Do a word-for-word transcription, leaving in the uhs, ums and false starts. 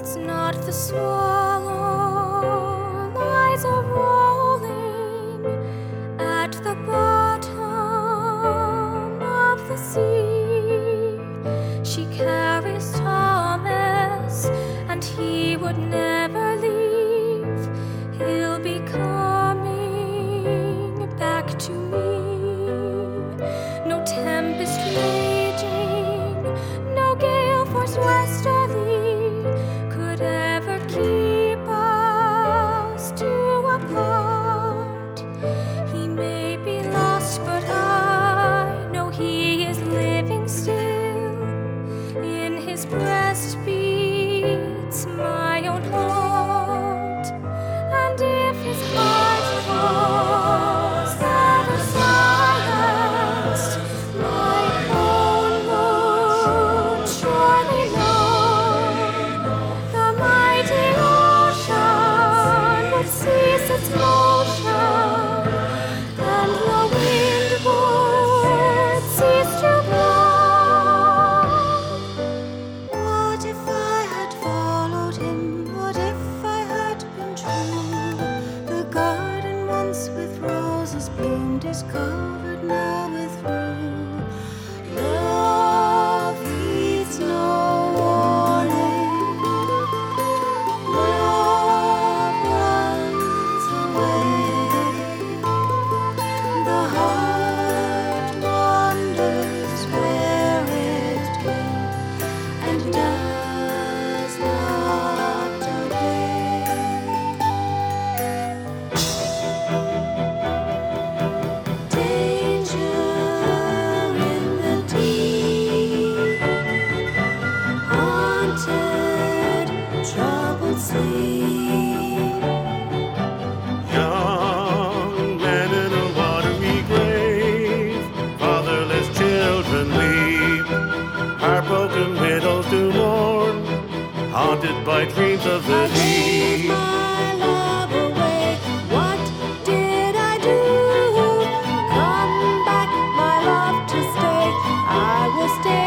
It's not the swallow lies a rolling at the bottom of the sea. She carries Thomas, and he would never leave. He'll be coming back to me. No tempest raging, no gale force westerly could ever keep us two apart. He may be lost, but I know he is living still. In his breast beats my own heart, and if his heart was ever silenced, my own would surely know. The mighty ocean would cease its motion, and the wind would cease to blow. What if I had followed him? What if I had been true? The garden once with roses bloomed is covered now with rue. Love heeds no warning. Love runs away. The heart wanders where it will and does not obey. Danger in the deep, haunted, troubled sleep. Young men in a watery grave, fatherless children weep, heartbroken widows do mourn, haunted by dreams of the I gave deep. my love away. What did I do? Come back, my love, to stay. I will stay